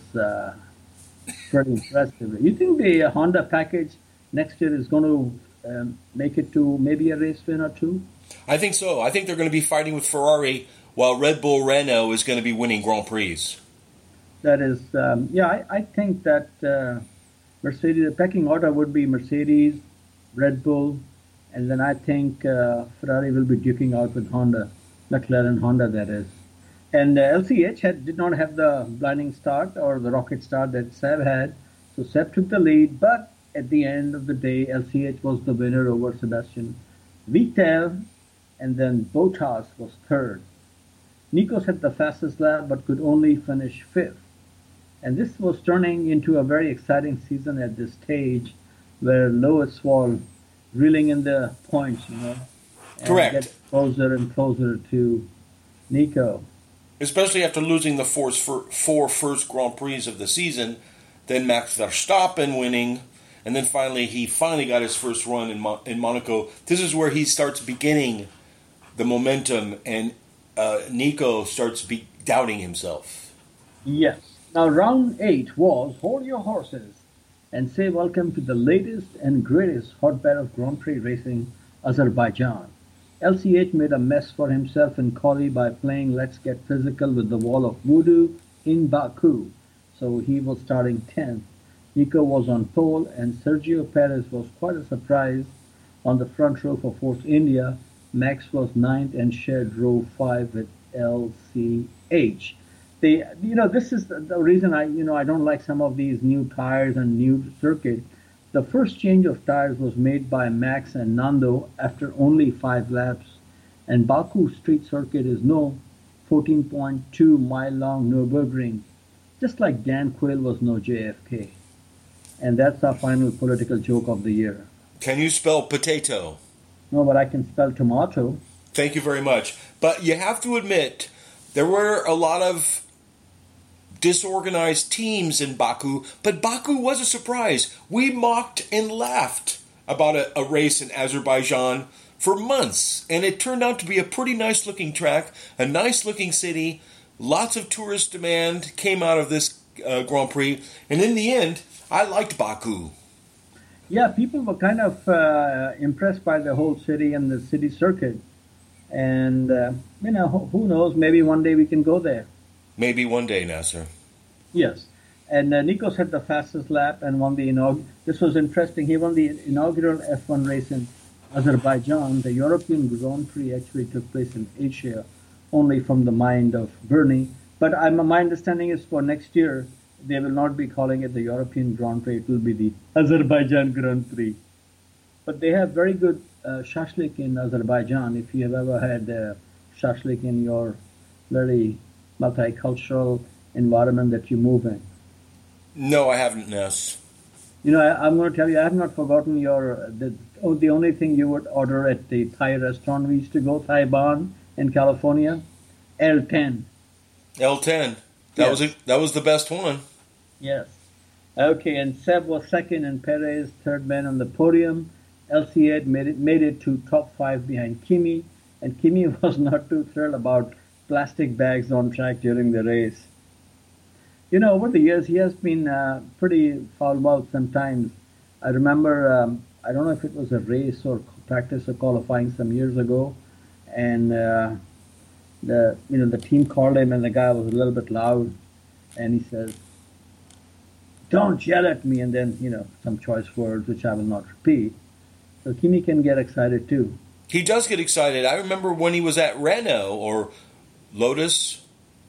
pretty impressive. You think the Honda package next year is going to make it to maybe a race win or two? I think so. I think they're going to be fighting with Ferrari while Red Bull Renault is going to be winning Grand Prix. That is, I think that Mercedes, the pecking order would be Mercedes, Red Bull, and then I think Ferrari will be duking out with Honda, McLaren Honda, that is. And LCH did not have the blinding start or the rocket start that Seb had. So Seb took the lead, but at the end of the day, LCH was the winner over Sebastian Vettel, and then Bottas was third. Nico set the fastest lap, but could only finish 5th. And this was turning into a very exciting season at this stage, where Lewis was reeling in the points, and Correct. Get closer and closer to Nico. Especially after losing the four first Grand Prix of the season, then Max Verstappen winning, and then he finally got his first run in Monaco. This is where he starts beginning the momentum, and Nico starts doubting himself. Yes. Now round 8 was Hold Your Horses and say welcome to the latest and greatest hotbed of Grand Prix racing, Azerbaijan. LCH made a mess for himself in quali by playing Let's Get Physical with the wall of voodoo in Baku, so he was starting 10th. Nico was on pole, and Sergio Perez was quite a surprise on the front row for Force India. Max was ninth and shared row 5 with LCH. This is the reason I don't like some of these new tires and new circuit. The first change of tires was made by Max and Nando after only 5 laps, and Baku street circuit is no 14.2 mile long Nürburgring, just like Dan Quayle was no JFK. And that's our final political joke of the year. Can you spell potato? No, but I can spell tomato. Thank you very much. But you have to admit, there were a lot of disorganized teams in Baku, but Baku was a surprise. We mocked and laughed about a race in Azerbaijan for months, and it turned out to be a pretty nice-looking track, a nice-looking city. Lots of tourist demand came out of this Grand Prix, and in the end, I liked Baku. Yeah, people were kind of impressed by the whole city and the city circuit. And, who knows, maybe one day we can go there. Maybe one day, Nasser. Yes. And Nico set the fastest lap and won the inaugural. This was interesting. He won the inaugural F1 race in Azerbaijan. The European Grand Prix actually took place in Asia, only from the mind of Bernie. But my understanding is for next year, they will not be calling it the European Grand Prix. It will be the Azerbaijan Grand Prix. But they have very good shashlik in Azerbaijan. If you have ever had shashlik in your very multicultural environment that you move in. No, I haven't, Ness. I'm going to tell you, I have not forgotten the only thing you would order at the Thai restaurant we used to go, Thai Ban in California, L10. L10. Yes. That was the best one. Yes. Okay, and Seb was second and Perez third man on the podium. LCA made it to top 5 behind Kimi, and Kimi was not too thrilled about plastic bags on track during the race. Over the years, he has been pretty foul-mouthed sometimes. I remember, I don't know if it was a race or practice or qualifying some years ago, and the team called him, and the guy was a little bit loud, and he says, "Don't yell at me," and then, some choice words, which I will not repeat. So Kimi can get excited too. He does get excited. I remember when he was at Renault or Lotus,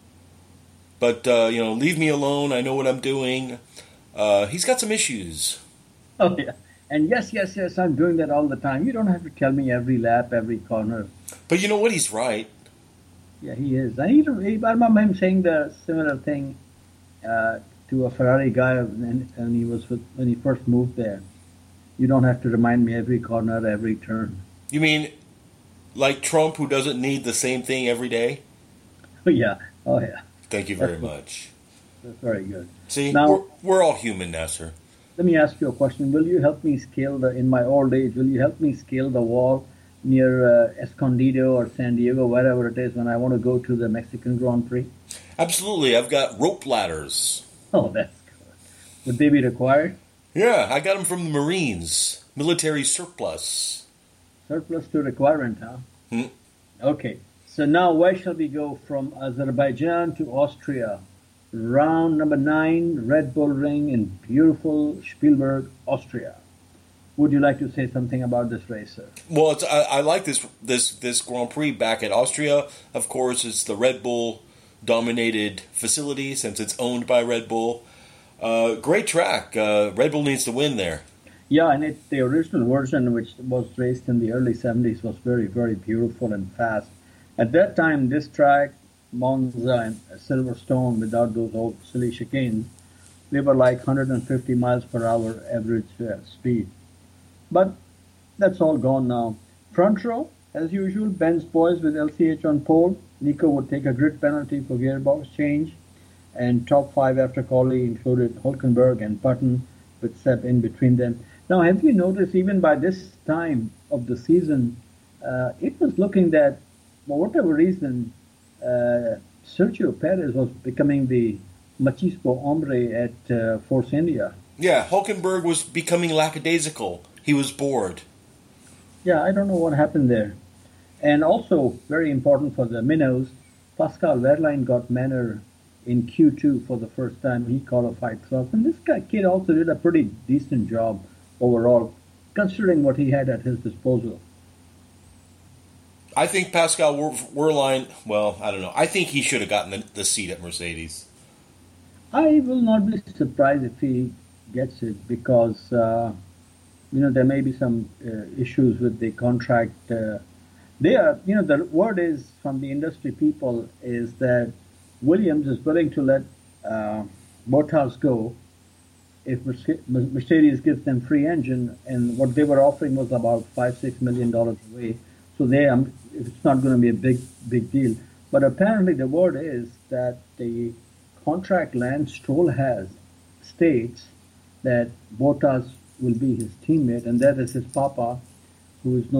but, leave me alone, I know what I'm doing. He's got some issues. Oh, yeah. And yes, I'm doing that all the time. You don't have to tell me every lap, every corner. But you know what? He's right. Yeah, he is. I remember him saying the similar thing to a Ferrari guy when he first moved there. You don't have to remind me every corner, every turn. You mean like Trump, who doesn't need the same thing every day? Oh, yeah. Thank you very much. That's very good. See, now, we're all human, Nasser. Let me ask you a question. Will you help me scale in my old age, will you help me scale the wall near Escondido or San Diego, wherever it is, when I want to go to the Mexican Grand Prix? Absolutely. I've got rope ladders. Oh, that's good. Would they be required? Yeah, I got them from the Marines. Military surplus. Surplus to requirement, huh? Hmm. Okay. So now where shall we go from Azerbaijan to Austria? Round number 9, Red Bull Ring in beautiful Spielberg, Austria. Would you like to say something about this race, sir? Well, I like this Grand Prix back at Austria. Of course, it's the Red Bull dominated facility since it's owned by Red Bull. Great track. Red Bull needs to win there. Yeah, and the original version, which was raced in the early 70s, was very, very beautiful and fast. At that time, this track, Monza and Silverstone, without those old silly chicanes, they were like 150 miles per hour average speed. But that's all gone now. Front row, as usual, Ben's boys with LCH on pole. Nico would take a grid penalty for gearbox change. And top 5 after quali included Hülkenberg and Button, with Seb in between them. Now, have you noticed, even by this time of the season, it was looking that, for whatever reason, Sergio Perez was becoming the machismo hombre at Force India. Yeah, Hülkenberg was becoming lackadaisical. He was bored. Yeah, I don't know what happened there. And also, very important for the minnows, Pascal Wehrlein got manner in Q2 for the first time. He qualified 12th. And this kid also did a pretty decent job overall, considering what he had at his disposal. I think Pascal Wehrlein, well, I don't know. I think he should have gotten the seat at Mercedes. I will not be surprised if he gets it because, there may be some issues with the contract. The word is from the industry people is that Williams is willing to let Bottas go if Mercedes gives them free engine, and what they were offering was about $5-6 million away. So it's not going to be a big deal. But apparently the word is that the contract Lance Stroll has states that Bottas will be his teammate, and that is his papa, who is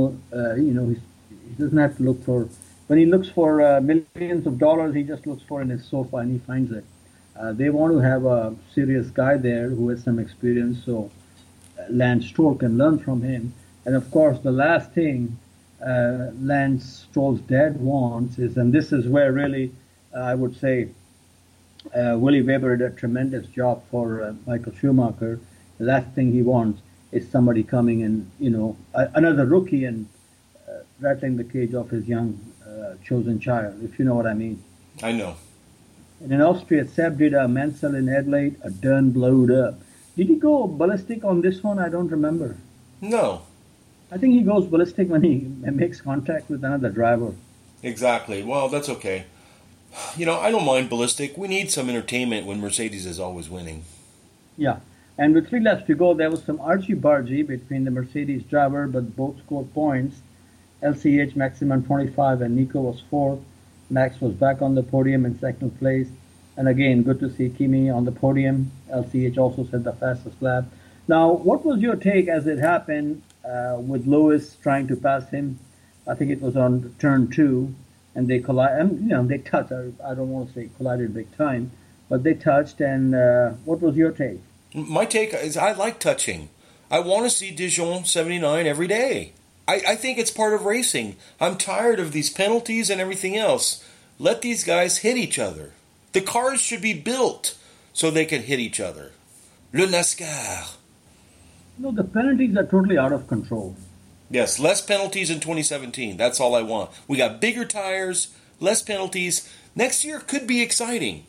he doesn't have to look for, when he looks for millions of dollars, he just looks for in his sofa and he finds it. They want to have a serious guy there who has some experience, so Lance Stroll can learn from him. And of course, the last thing Lance Stroll's dad wants is, and this is where really I would say Willie Weber did a tremendous job for Michael Schumacher. The last thing he wants is somebody coming and, another rookie and rattling the cage off his young chosen child, if you know what I mean. I know. And in Austria, Seb did a Mansell in Adelaide, a Dern blowed up. Did he go ballistic on this one? I don't remember. No. I think he goes ballistic when he makes contact with another driver. Exactly. Well, that's okay. I don't mind ballistic. We need some entertainment when Mercedes is always winning. Yeah. And with 3 laps to go, there was some argy-bargy between the Mercedes driver, but both scored points. LCH maximum 25 and Nico was 4th. Max was back on the podium in 2nd place. And again, good to see Kimi on the podium. LCH also set the fastest lap. Now, what was your take as it happened with Lewis trying to pass him? I think it was on turn 2, and they collided. They touched. I don't want to say collided big time, but they touched. And what was your take? My take is I like touching. I want to see Dijon 79 every day. I think it's part of racing. I'm tired of these penalties and everything else. Let these guys hit each other. The cars should be built so they can hit each other. Le NASCAR. No, the penalties are totally out of control. Yes, less penalties in 2017. That's all I want. We got bigger tires, less penalties. Next year could be exciting.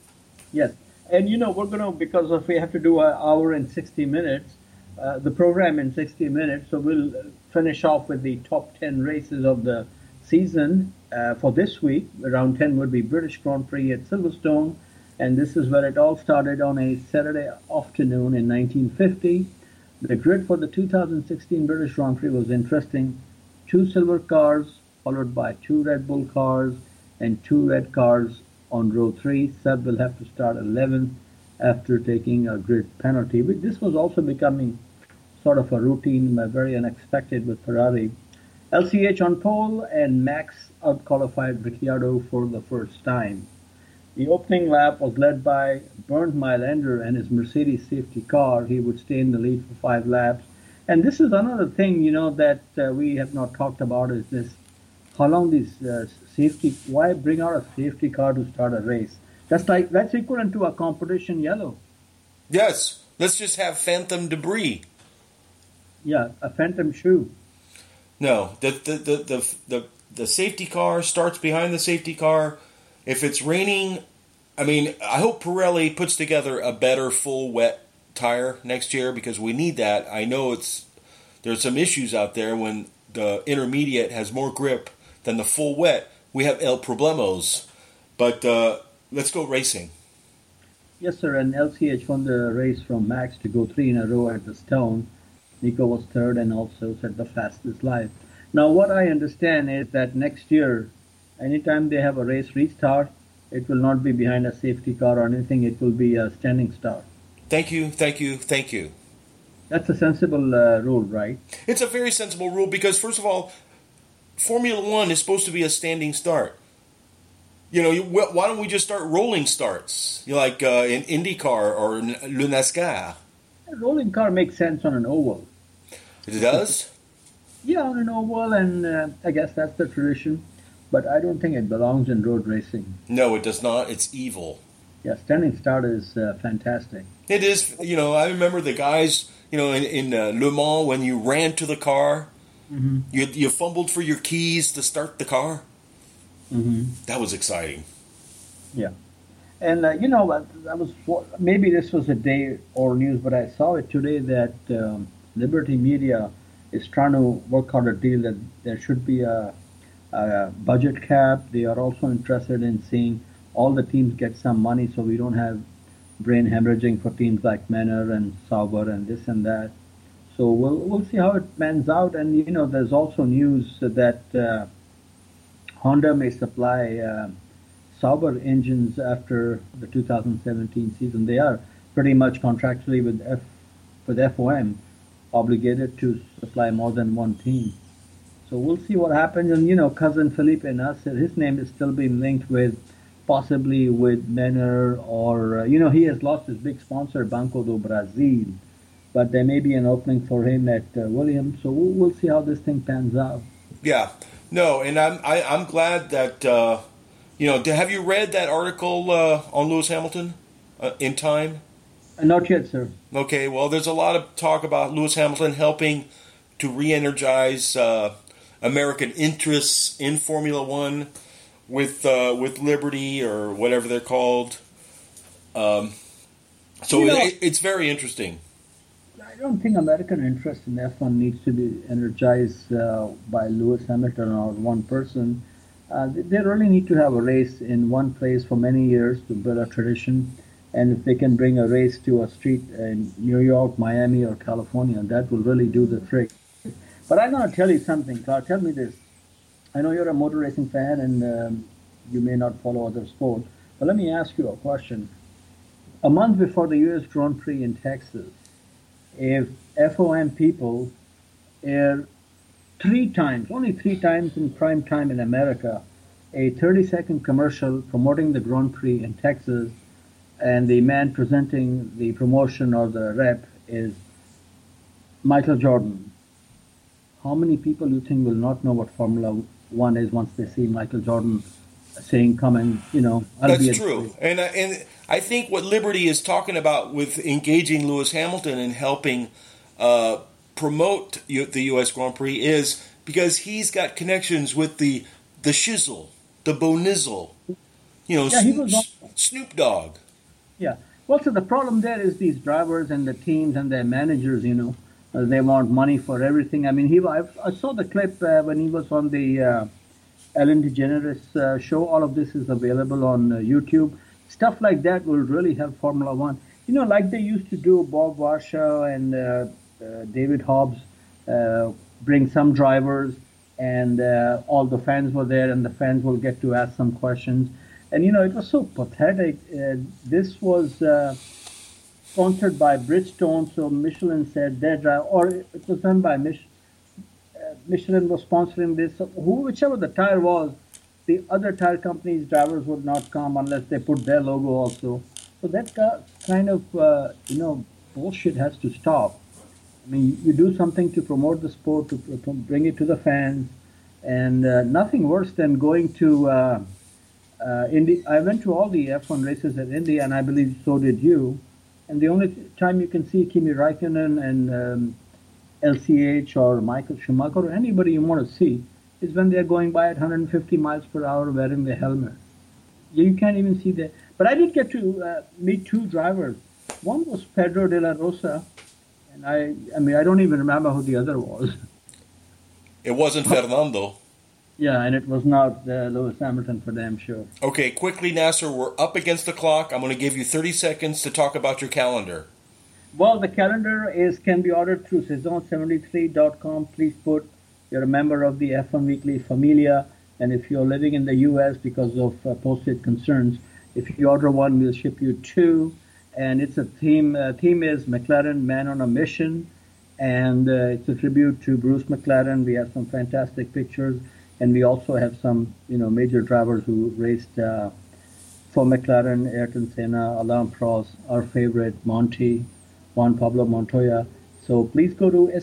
Yes. And, we're going to, because if we have to do an hour and 60 minutes, the program in 60 minutes, so we'll finish off with the top 10 races of the season for this week. Round 10 would be British Grand Prix at Silverstone, and this is where it all started on a Saturday afternoon in 1950. The grid for the 2016 British Grand Prix was interesting. 2 silver cars, followed by 2 Red Bull cars, and 2 red cars on row 3. Seb will have to start 11th after taking a grid penalty. But this was also becoming sort of a routine, very unexpected with Ferrari. LCH on pole, and Max out-qualified Ricciardo for the first time. The opening lap was led by Bernd Mayländer and his Mercedes safety car. He would stay in the lead for 5 laps. And this is another thing, that we have not talked about is this, how long these why bring out a safety car to start a race? That's equivalent to a competition yellow. Yes, let's just have phantom debris. Yeah, a phantom shoe. No, the safety car starts behind the safety car. If it's raining, I hope Pirelli puts together a better full wet tire next year because we need that. I know there's some issues out there when the intermediate has more grip than the full wet. We have el problemos, but let's go racing. Yes, sir, and LCH won the race from Max to go 3 in a row at the Stone. Nico was 3rd and also set the fastest lap. Now, what I understand is that next year, anytime they have a race restart, it will not be behind a safety car or anything. It will be a standing start. Thank you. That's a sensible rule, right? It's a very sensible rule because, first of all, Formula One is supposed to be a standing start. Why don't we just start rolling starts? Like in IndyCar or Le NASCAR. A rolling car makes sense on an oval. It does? Yeah, on an oval, and I guess that's the tradition. But I don't think it belongs in road racing. No, it does not. It's evil. Yeah, standing start is fantastic. It is. I remember the guys, in Le Mans when you ran to the car, you fumbled for your keys to start the car. That was exciting. Yeah. And, maybe this was a day or news, but I saw it today that Liberty Media is trying to work out a deal that there should be a budget cap. They are also interested in seeing all the teams get some money so we don't have brain hemorrhaging for teams like Manor and Sauber and this and that. So we'll see how it pans out. And, there's also news that Honda may supply Sauber engines after the 2017 season. They are pretty much contractually with FOM obligated to supply more than one team. So we'll see what happens. And, cousin Felipe Nasser, his name is still being linked with possibly with Manor or, he has lost his big sponsor, Banco do Brasil. But there may be an opening for him at Williams. So we'll see how this thing pans out. Yeah. No, and I'm glad that, have you read that article on Lewis Hamilton in Time? Not yet, sir. Okay, well, there's a lot of talk about Lewis Hamilton helping to re-energize American interests in Formula One with Liberty or whatever they're called. It's very interesting. I don't think American interest in F1 needs to be energized by Lewis Hamilton or one person. They really need to have a race in one place for many years to build a tradition. And if they can bring a race to a street in New York, Miami, or California, that will really do the trick. But I'm going to tell you something, Clark. Tell me this. I know you're a motor racing fan and you may not follow other sports, but let me ask you a question. A month before the U.S. Grand Prix in Texas, if FOM people air only three times in prime time in America, a 30-second commercial promoting the Grand Prix in Texas, and the man presenting the promotion or the rep is Michael Jordan, how many people you think will not know what Formula One is once they see Michael Jordan saying, come and, That's true. And I think what Liberty is talking about with engaging Lewis Hamilton and helping promote the U.S. Grand Prix is because he's got connections with the Shizzle, the Bonizzle, Snoop Dogg. Yeah. Well, so the problem there is these drivers and the teams and their managers, they want money for everything. I mean, I saw the clip when he was on the Ellen DeGeneres show. All of this is available on YouTube. Stuff like that will really help Formula One. Like they used to do, Bob Warshaw and David Hobbs bring some drivers and all the fans were there and the fans will get to ask some questions. And, it was so pathetic. This was sponsored by Bridgestone, so Michelin said their driver, or it was done by Michelin was sponsoring this. Whichever the tire was, the other tire companies' drivers would not come unless they put their logo also. So that kind of, bullshit has to stop. I mean, you do something to promote the sport, to bring it to the fans, and nothing worse than going to Indy. I went to all the F1 races at Indy, and I believe so did you. And the only time you can see Kimi Räikkönen and LCH or Michael Schumacher or anybody you want to see is when they're going by at 150 miles per hour wearing the helmet. You can't even see that. But I did get to meet two drivers. One was Pedro de la Rosa, and I don't even remember who the other was. It wasn't Fernando. Yeah, and it was not Lewis Hamilton for damn sure. Okay, quickly, Nasser, we're up against the clock. I'm going to give you 30 seconds to talk about your calendar. Well, the calendar can be ordered through Saison73.com. Please put you're a member of the F1 Weekly Familia, and if you're living in the U.S. because of postage concerns, if you order one, we'll ship you two. And it's a theme. Theme is McLaren Man on a Mission, and it's a tribute to Bruce McLaren. We have some fantastic pictures. And we also have some, major drivers who raced for McLaren, Ayrton Senna, Alain Prost, our favorite, Monty, Juan Pablo Montoya. So please go to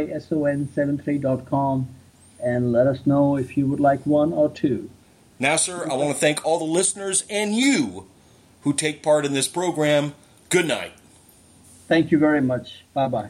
saison73.com and let us know if you would like one or two. Nasser, I want to thank all the listeners and you who take part in this program, good night. Thank you very much. Bye-bye.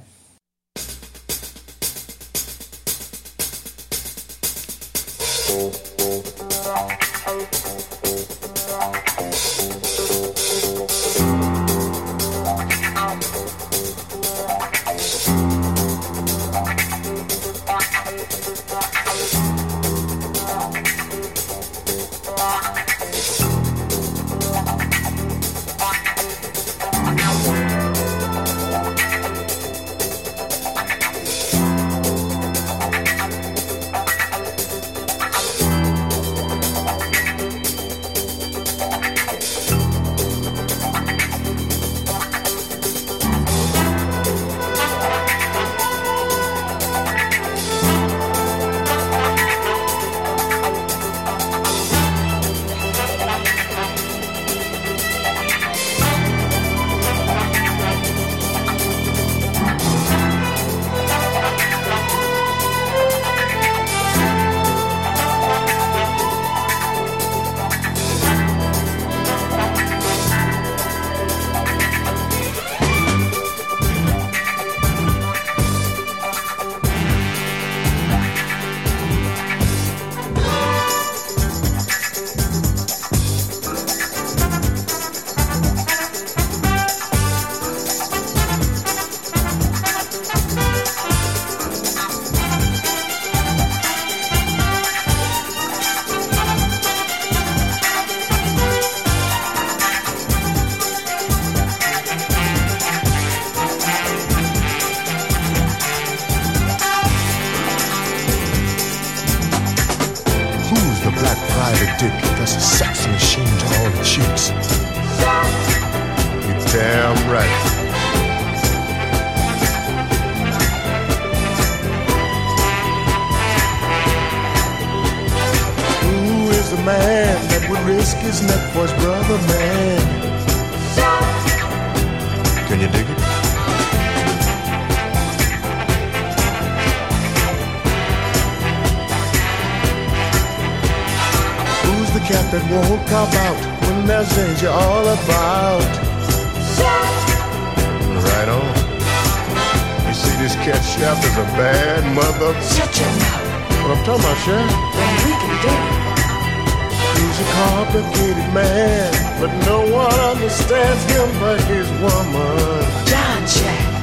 That's a sex machine to all the chicks. You're damn right. Who is the man that would risk his neck for his brother, man? Can you dig it? The cat that won't cop out when there's danger all about. Right on. You see, this cat Chef is a bad mother. Shut your mouth. What I'm talking about, Chef? Then we can do it. He's a complicated man, but no one understands him but his woman. John Chef.